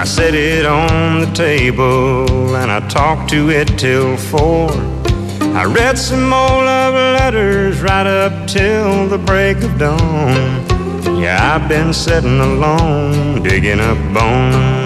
I set it on the table and I talked to it till 4. I read some more love letters right up till the break of dawn. Yeah, I've been sitting alone, digging up bones.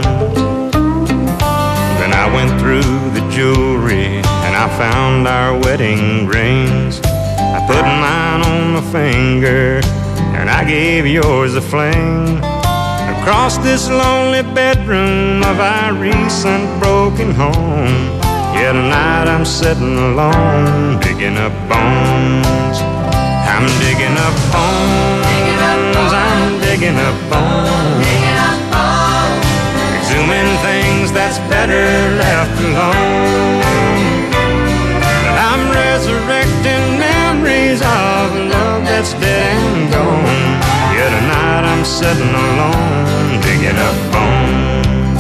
Then I went through the jewelry and I found our wedding rings. I put mine on my finger and I gave yours a fling. Across this lonely bedroom of our recent broken home. Yeah, tonight I'm sitting alone, digging up bones. I'm digging up bones. I'm digging up bones. Exhuming things that's better left alone. I'm resurrecting memories of love that's dead and gone. Yeah, tonight I'm sitting alone, digging up bones.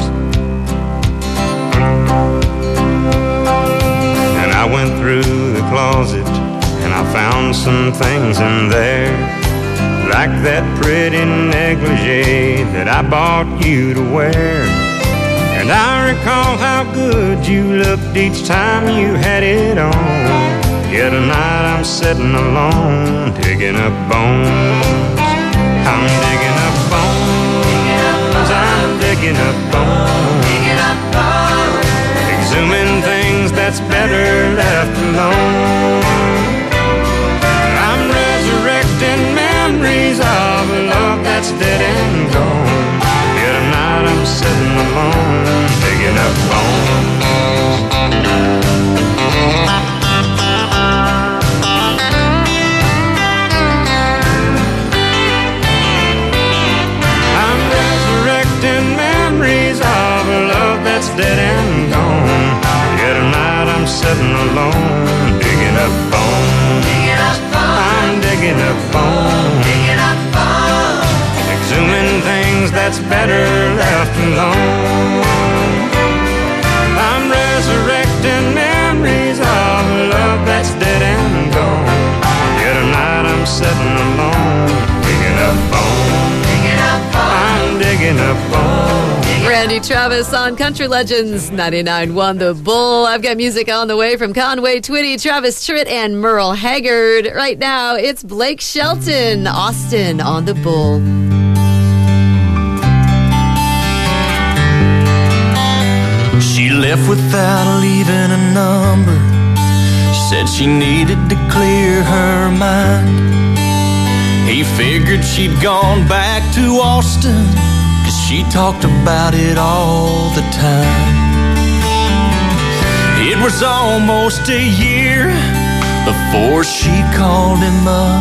And I went through the closet and I found some things in there, like that pretty negligee that I bought you to wear. And I recall how good you looked each time you had it on. Yeah, tonight I'm sitting alone, digging up bones. I'm digging up bones. I'm digging up bones. Exhuming things that's better left alone. I'm resurrecting memories of a love that's dead and gone. Yeah, tonight I'm sitting alone, digging up bones. I'm resurrecting memories of a love that's dead and gone. Yeah, tonight I'm sitting alone, digging up bones. I'm digging up bones. Exhuming things that's better left alone. I'm resurrecting memories of a love that's dead and gone. Yeah, tonight I'm sitting alone, digging up bones. I'm digging up bones. Randy Travis on Country Legends 99.1 The Bull. I've got music on the way from Conway Twitty, Travis Tritt, and Merle Haggard. Right now, it's Blake Shelton, Austin on The Bull. She left without leaving a number. She said she needed to clear her mind. He figured she'd gone back to Austin, 'cause she talked about it all the time. It was almost a year before she called him up.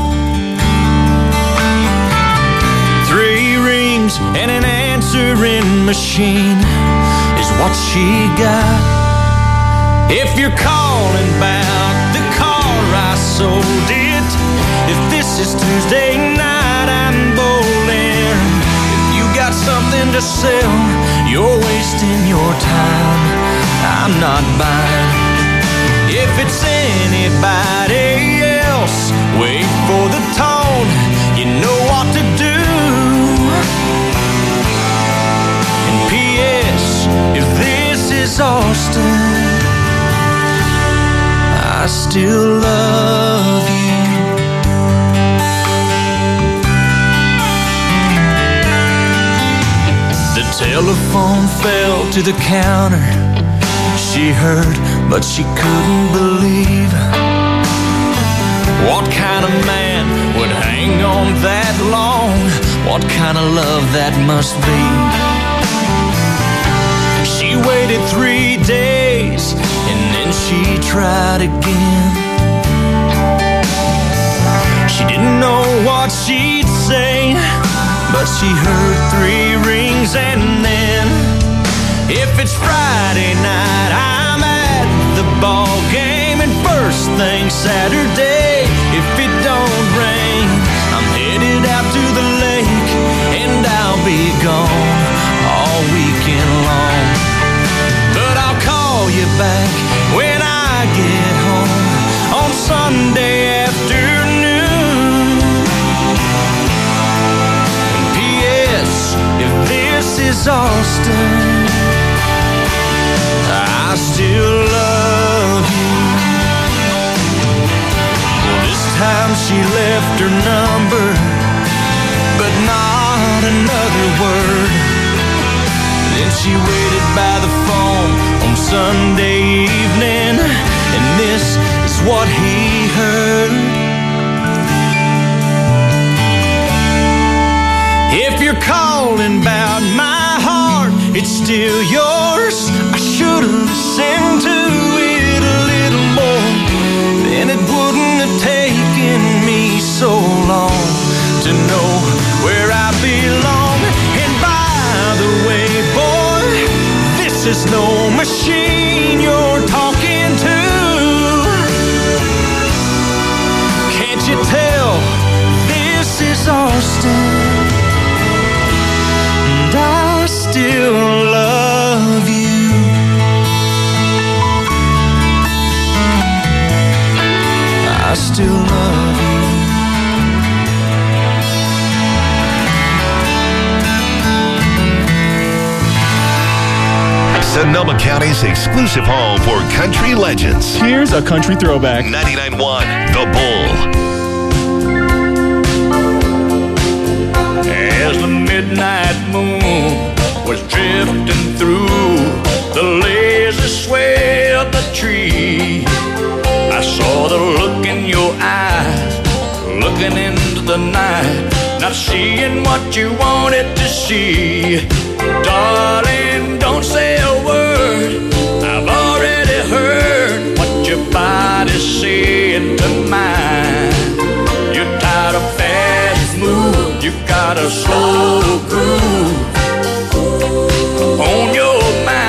3 rings and an answering machine is what she got. If you're calling about the car, I sold it. If this is Tuesday night, I'm bowling. If you got something to sell, you're wasting your time. I'm not buying. If it's anybody else, wait for the tone. You know what to do. And P.S. if this is Austin, I still love you. The telephone fell to the counter. She heard, but she couldn't believe. What kind of man would hang on that long? What kind of love that must be? She waited 3 days and then she tried again. She didn't know what she'd say, but she heard 3 rings and then, if it's Friday night, I'm at the ball game, and first thing Saturday, if it don't rain, I'm headed out to the lake, and I'll be gone all weekend long. But I'll call you back when I get home on Sunday afternoon. And P.S. if this is Austin, she left her number, but not another word. Then she waited by the phone on Sunday evening, and this is what he heard. If you're calling about my heart, it's still yours. I should have listened to it a little more, then it wouldn't have taken me so long to know where I belong. And by the way, boy, this is no machine you're talking to. Can't you tell this is Austin? And I still love you. I still love you. Sonoma County's exclusive home for country legends. Here's a country throwback. 99.1 The Bull. As the midnight moon was drifting through the lazy sway of the tree, I saw the look in your eyes, looking into the night, not seeing what you wanted to see. Darling, don't say a word, I've already heard what your body's saying to mine. You're tired of fast moves, you got a slow groove on your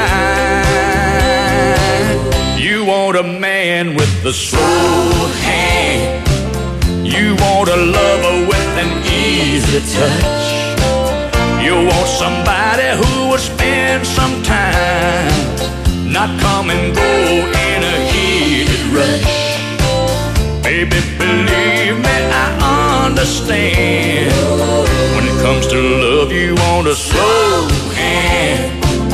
mind. You want a man with a slow hand, you want a lover with an easy touch. You want somebody who will spend some time, not come and go in a heated rush. Baby, believe me, I understand. When it comes to love, you want a slow hand.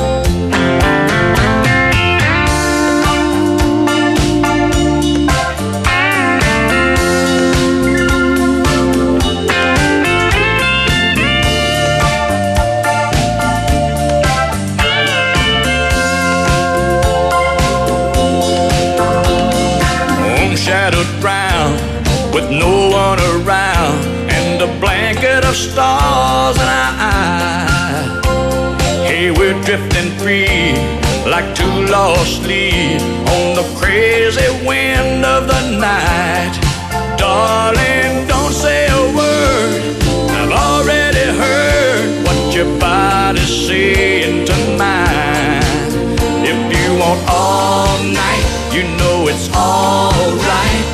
Shadowed brown with no one around, and a blanket of stars in our eyes. Hey, we're drifting free like two lost leaves on the crazy wind of the night. Darling, don't say a word, I've already heard what your body's saying to mine. If you want all night, you know it's alright.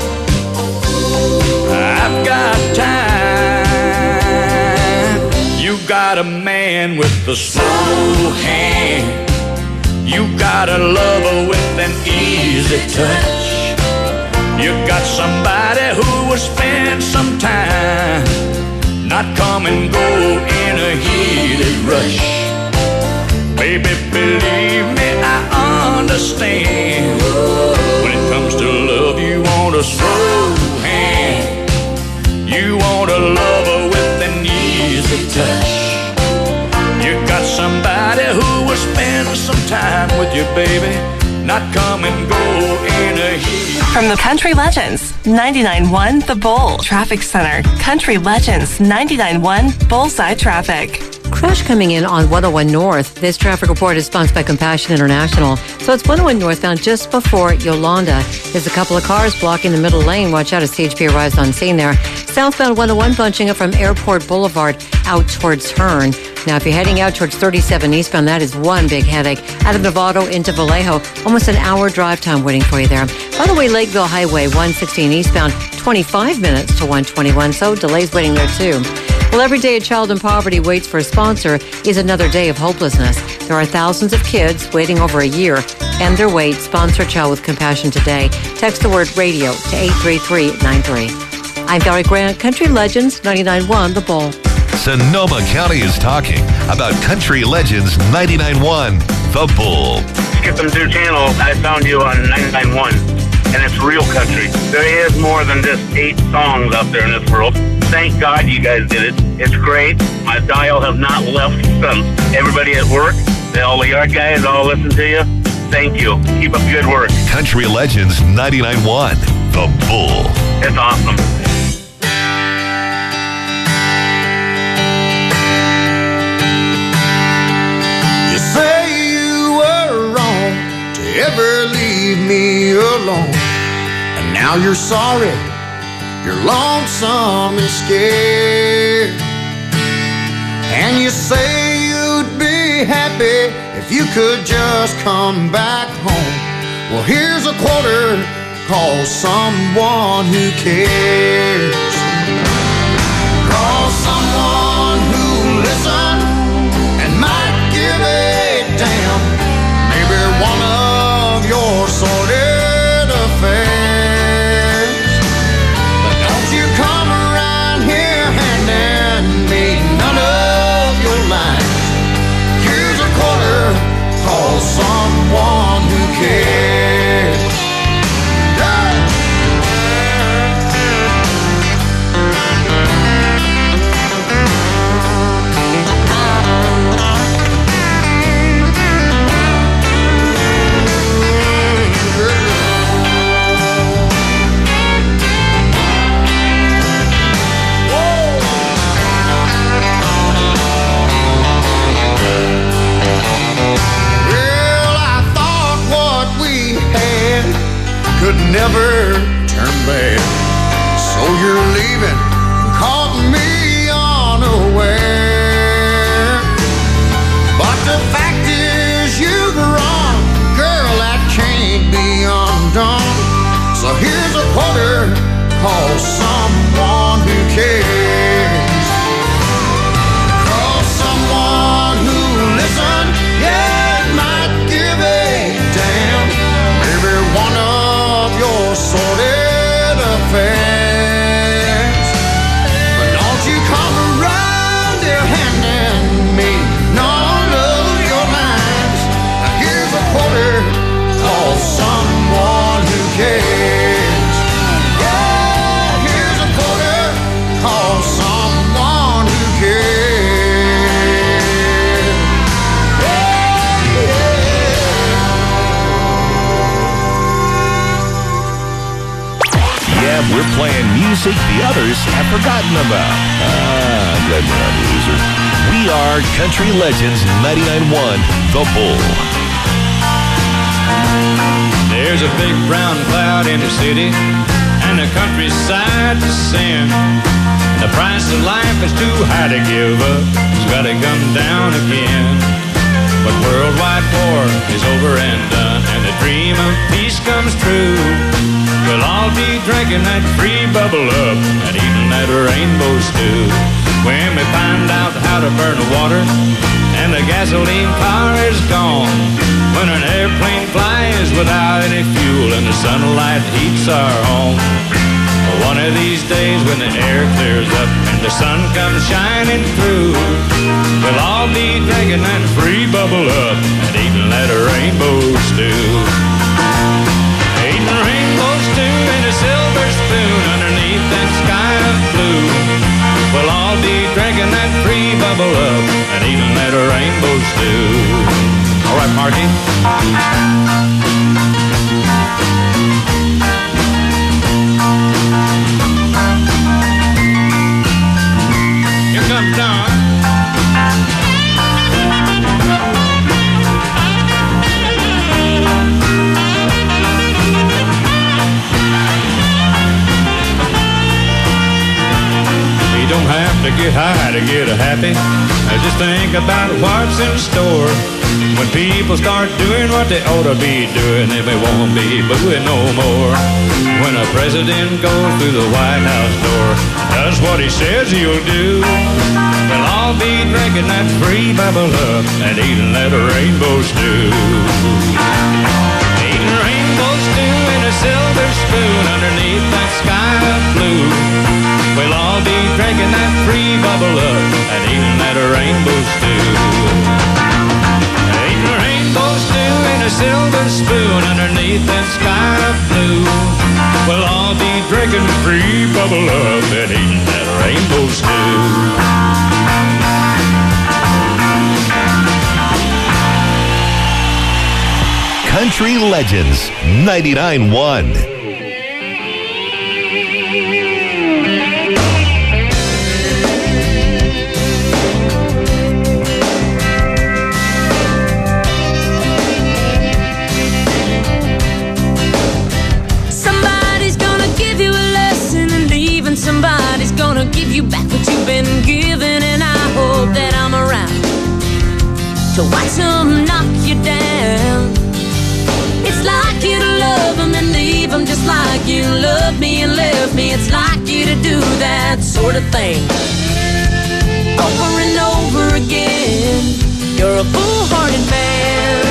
I've got time. You got a man with a slow hand, you got a lover with an easy touch. You got somebody who will spend some time, not come and go in a heated rush. Baby, believe me, I understand. When it comes to love, you want a slow hand, you want a lover with an easy touch. You got somebody who will spend some time with you, baby, not come and go in a heat. From the Country Legends, 99.1 The Bull Traffic Center. Country Legends, 99.1 Bullseye Traffic. Crash coming in on 101 North. This traffic report is sponsored by Compassion International. So it's 101 northbound just before Yolanda. There's a couple of cars blocking the middle lane. Watch out as CHP arrives on scene there. Southbound 101 bunching up from Airport Boulevard out towards Hearn. Now, if you're heading out towards 37 eastbound, that is one big headache. Out of Novato into Vallejo, almost an hour drive time waiting for you there. By the way, Lakeville Highway 116 eastbound, 25 minutes to 121, so delays waiting there too. Well, every day a child in poverty waits for a sponsor is another day of hopelessness. There are thousands of kids waiting over a year. End their wait. Sponsor a child with compassion today. Text the word radio to 83393. I'm Valerie Grant, Country Legends 99.1 The Bull. Sonoma County is talking about Country Legends 99.1 The Bull. Skip them through channel. I found you on 99.1. and it's real country. There is more than just 8 songs out there in this world. Thank God you guys did it. It's great. My dial have not left since. Everybody at work, all the yard guys all listen to you. Thank you. Keep up good work. Country Legends 99.1, The Bull. It's awesome. You say you were wrong to ever leave me alone, and now you're sorry, you're lonesome and scared. And you say you'd be happy if you could just come back home. Well, here's a quarter, call someone who cares. Call someone who'll listen and might give a damn. Maybe one of your sordid affairs. But don't you come around here handing me none of your lines. Here's a quarter, call someone who cares. Could never turn bad, so you're leaving, caught me unaware. But the fact is you're wrong, girl, that can't be undone. So here's a quarter, call someone who cares. Call someone who'll listen, yeah, it might give a damn. Maybe one of your sordid affairs. But don't you come around here handing me none of your lines. Now here's a quarter, call someone who cares. Yeah, here's a quarter, call someone who cares. Yeah, we're playing music the others have forgotten about. Good job, loser. We are Country Legends 99.1, The Bull. There's a big brown cloud in the city and the countryside to sin. The price of life is too high to give up. It's got to come down again. But worldwide war is over and done, and the dream of peace comes true. We'll all be drinking that free bubble up and eating that rainbow stew. When we find out how to burn the water and the gasoline car is gone. When an airplane flies without any fuel and the sunlight heats our home. One of these days when the air clears up and the sun comes shining through, we'll all be drinking that free bubble up and eating that rainbow stew. Eating rainbow stew in a silver spoon underneath that sky of blue. We'll all be drinking that free bubble up and eating that rainbow stew. All right, Marky. Here comes Don. You don't have to get high to get happy. Just think about what's in store. When people start doing what they ought to be doing, they won't be booing no more. When a president goes through the White House door, does what he says he'll do, we'll all be drinking that free bubble up and eating that rainbow stew. Eating rainbow stew in a silver spoon underneath that sky of blue. We'll all be drinking that free bubble up and eating that rainbow stew. Eating rainbow stew in a silver spoon underneath that sky of blue. We'll all be drinking free bubble up and eating that rainbow stew. Country Legends 99.1. Somebody's gonna give you back what you've been given, and I hope that I'm around to watch them knock you down. It's like you to love them and leave them just like you loved me and left me. It's like you to do that sort of thing over and over again. You're a foolhardy man.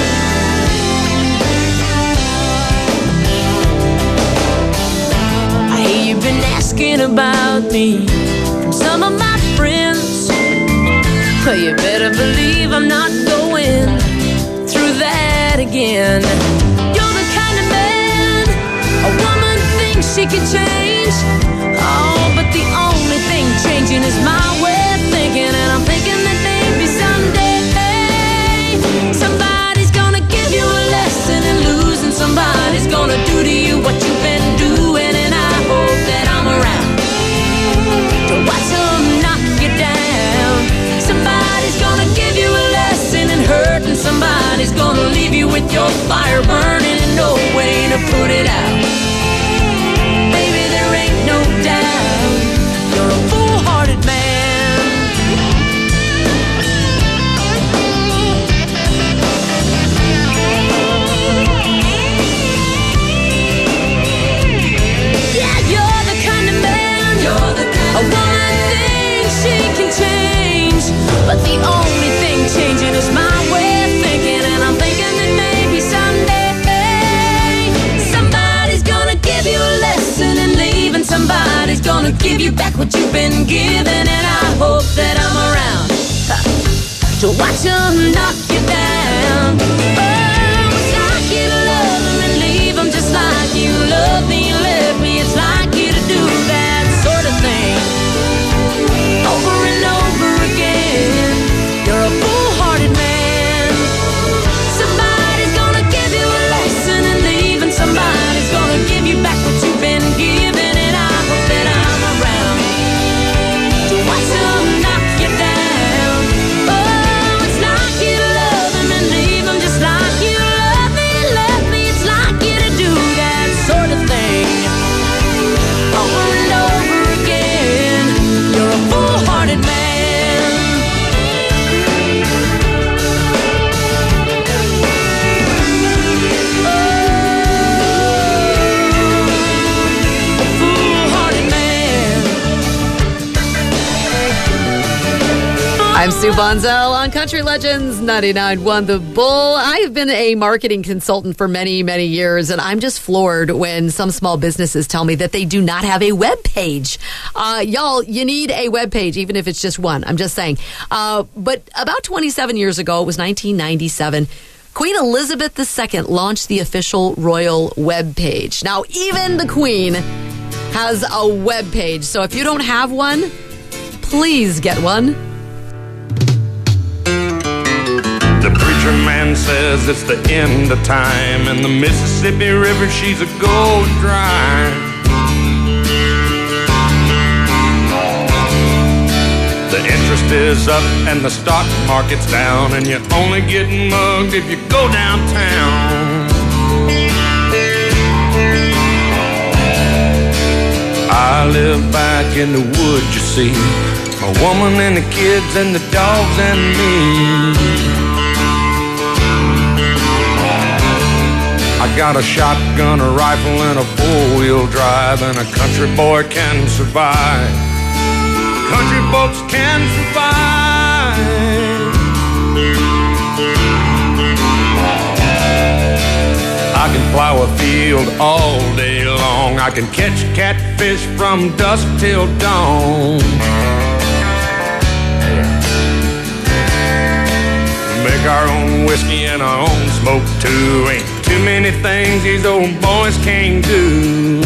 I hear you've been asking about me from some of my friends. Well, you better believe I'm not going through that again. You're the kind of man a woman thinks she can change. Oh, but the only thing changing is my way of thinking. And I'm thinking that maybe someday somebody's gonna give you a lesson in losing. Somebody's gonna do to you what you've been doing. And I hope that I'm around to watch them knock you down. Somebody's gonna give you a lesson in hurt, and somebody's gonna leave you with your fire burning and no way to put it out. Baby, there ain't no doubt you're a foolhardy man. Yeah, you're the kind of man a woman thinks she can change, but the only thing changing is my way of thinking. And I'm thinking that maybe someday somebody's gonna give you a lesson in leaving. Somebody's gonna give you back what you've been given. And I hope that I'm around to watch them knock you down. Oh, it's like you to love them and leave them just like you love me and left me. It's like you to do that sort of thing over and over again. You're a foolhardy man. Somebody's gonna give you a lesson in leaving. Somebody's gonna give you back what you've been given. And I hope that I'm around to watch them knock you down. Oh, it's like you to love them and leave them just like you love me and left me. It's like you to do that sort of thing over and over again. You're a foolhardy man. I'm Sue Bonzel on Country Legends 99.1 The Bull. I have been a marketing consultant for many, many years, and I'm just floored when some small businesses tell me that they do not have a web page. Y'all, you need a web page, even if it's just one. I'm just saying. But about 27 years ago, it was 1997, Queen Elizabeth II launched the official royal web page. Now, even the Queen has a web page, so if you don't have one, please get one. The preacher man says it's the end of time, and the Mississippi River, she's a gold dry. The interest is up and the stock market's down, and you're only getting mugged if you go downtown. I live back in the woods, you see, my woman and the kids and the dogs and me. I got a shotgun, a rifle, and a four-wheel drive, and a country boy can survive. Country folks can survive. I can plow a field all day long. I can catch catfish from dusk till dawn. Make our own whiskey and our own smoke folk too. Ain't too many things these old boys can't do.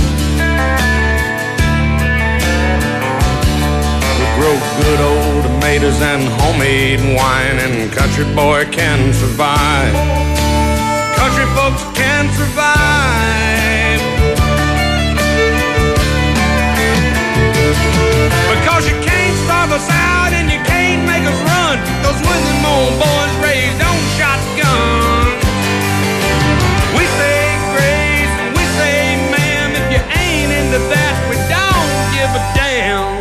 We grow good old tomatoes and homemade wine, and country boy can survive. Country folks can survive. Because you can't starve us out and you can't make us run, 'cause when them old boys raised on shotgun, we say grace, we say ma'am. If you ain't into that, we don't give a damn.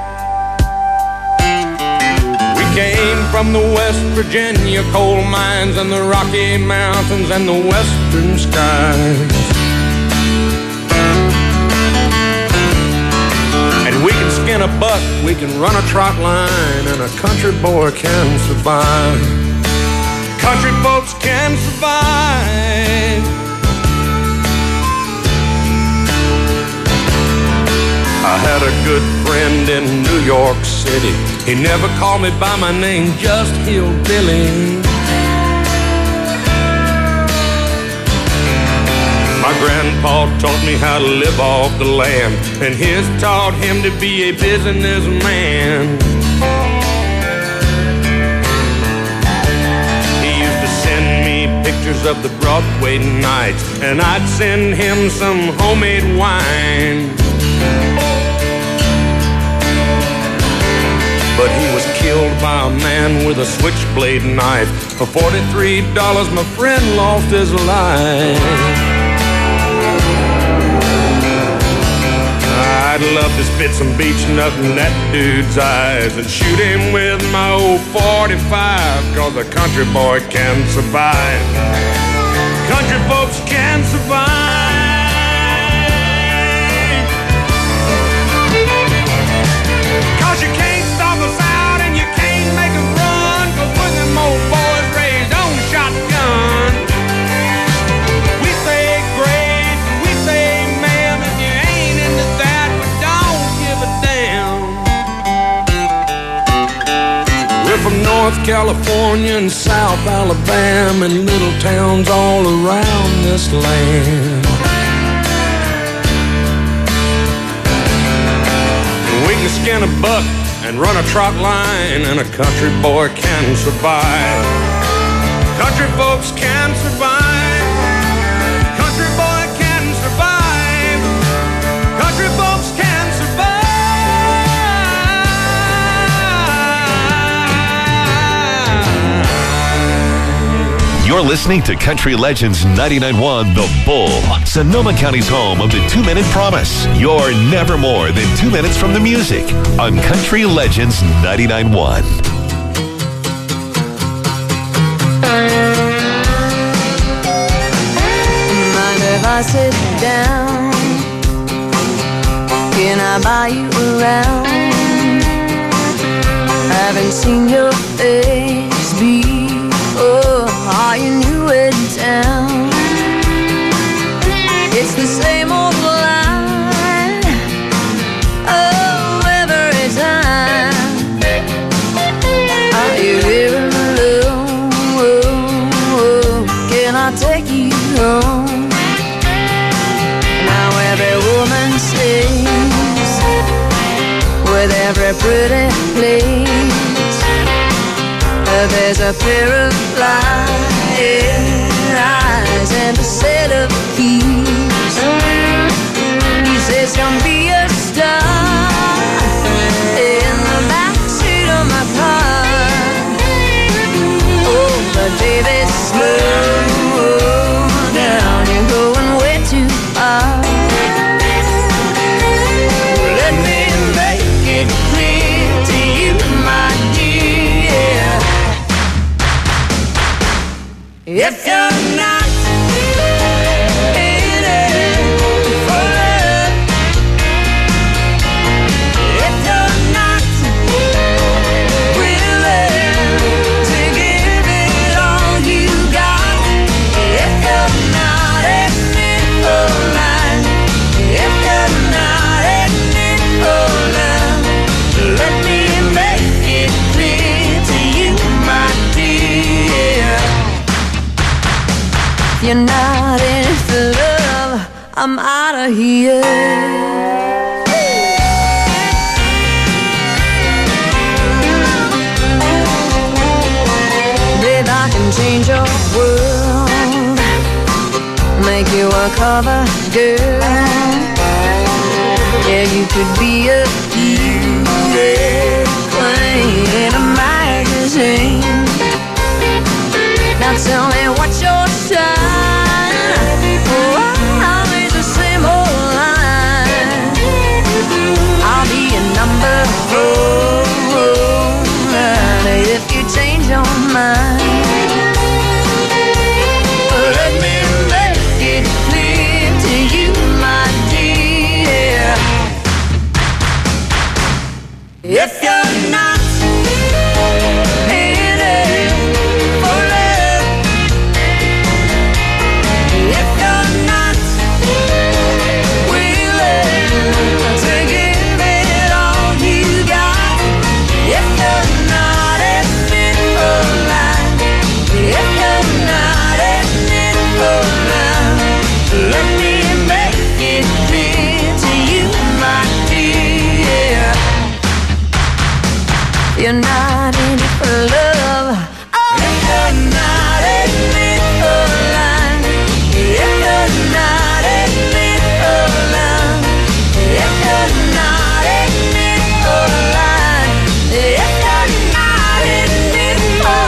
We came from the West Virginia coal mines and the Rocky Mountains and the western skies. We can skin a buck, we can run a trot line, and a country boy can survive. Country folks can survive. I had a good friend in New York City. He never called me by my name, just Hillbilly. My grandpa taught me how to live off the land, and his taught him to be a businessman. He used to send me pictures of the Broadway nights, and I'd send him some homemade wine. But he was killed by a man with a switchblade knife. For $43, my friend lost his life. I'd love to spit some beach nut in that dude's eyes and shoot him with my old 45, 'cause a country boy can survive. Country folks can survive. 'Cause you can't stop us out and you can't make us run, 'cause when them old boys raised on shotgun, we say grace, we say ma'am. If you ain't into that, we're from North California and South Alabama and little towns all around this land. And we can skin a buck and run a trot line, and a country boy can survive. Country folks can survive. Country boy can survive. Country folks can survive. You're listening to Country Legends 99.1 The Bull, Sonoma County's home of the 2-Minute Promise. You're never more than 2 minutes from the music on Country Legends 99.1. Mind if I sit down? Can I buy you around? Haven't seen your face before. Are you new in town? It's the same old line, oh, every time. Are you here alone? Can I take you home? Now every woman sings with every pretty place. There's a pair of flying eyes and a set of keys. He says, "Come be a star in the backseat of my car." Oh, but baby, slow down, you're going way too far. Let me make it clear to you, my dear. If you're not in it for love, if you're not willing to give it all you got, if you're not in it for life, if you're not in it for love, let me make it clear to you, my dear. you're not in it for love, I'm out of here. Babe, I can change your world, make you a cover girl. Yeah, you could be a queen in a magazine. Now tell me what's your sign? Oh, always the same old line. I'll be a number 4 if you change your mind. Let me make it clear to you, my dear. If you're not in it for love, if you're not willing to give it all you got, if you're not in it for life, if you're not in it for love, let me make it clear to you, my dear. You're not in it for love. Oh, if you're not in it for life, if you're not in it for love, if you're not in it for life, if you're not in it for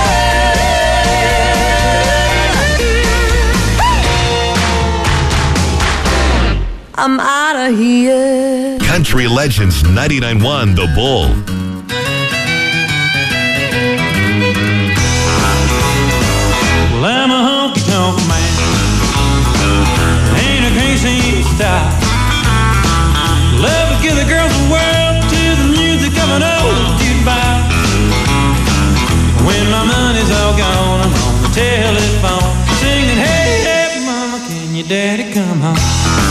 love, I'm out of here. Country Legends 99.1 The Bull. Well, I'm a honky-tonk man, ain't a crazy style. Love to give the girls the world to the music of an old jukebox. When my money's all gone, I'm on the telephone singing, hey, hey, mama, can your daddy come home?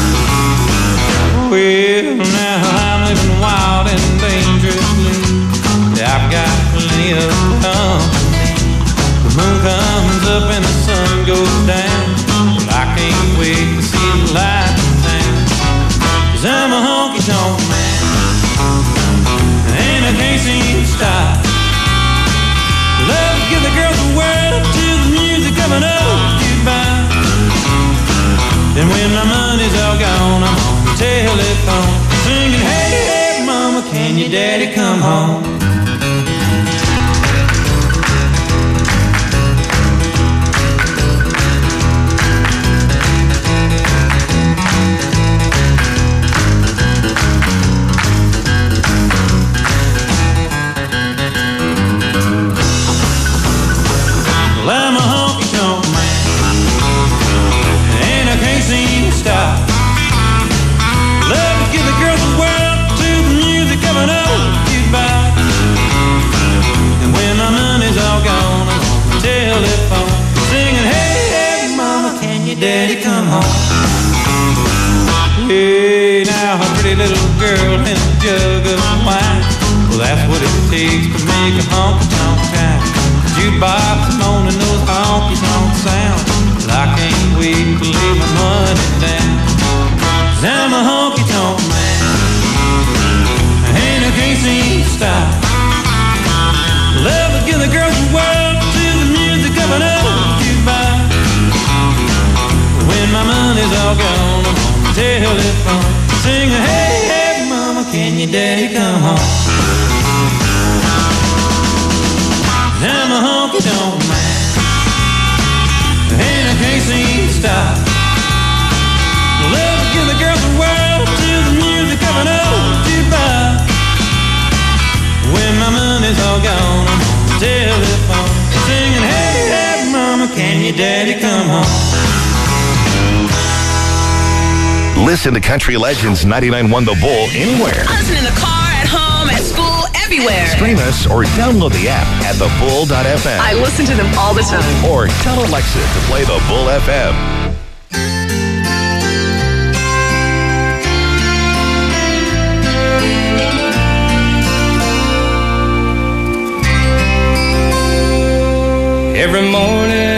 Well, now I'm living wild and dangerously. I've got plenty of company. The moon comes up and the sun goes down. Well, I can't wait to see the light in town. 'Cause I'm a honky-tonk man, and I can't seem to stop. Love to give the girls the world to the music of an old jukebox. Then when my money's all gone, I'm on the telephone singing, hey, hey, mama, can your daddy come home? Well, I'm a honky-tonk man, and I can't seem to stop. Love to give the girls the world to the music of an old jukebox. And when my money's all gone, I'm on the telephone singing, hey, hey, mama, can your daddy come home? Hey, now a pretty little girl and a jug of wine. Well, that's what it takes to make a honky-tonk town. Jukebox moaning those honky-tonk sounds. Well, I can't wait to lay my money down. 'Cause I'm a honky-tonk man, and I can't seem to stop. Love to give the girls the world to the music of an old jukebox. When my money's all gone, I'm on the telephone singing, hey, hey, mama, can your daddy come home? I'm a honky-tonk man, and I can't seem to stop. Love to give the girls the world to the music of an old jukebox. When my money's all gone, I'm on the telephone singing, hey, hey, mama, can your daddy come home? Listen to Country Legends 99.1 The Bull anywhere. Listen in the car, at home, at school, everywhere. Stream us or download the app at thebull.fm. I listen to them all the time. Or tell Alexa to play The Bull FM. Every morning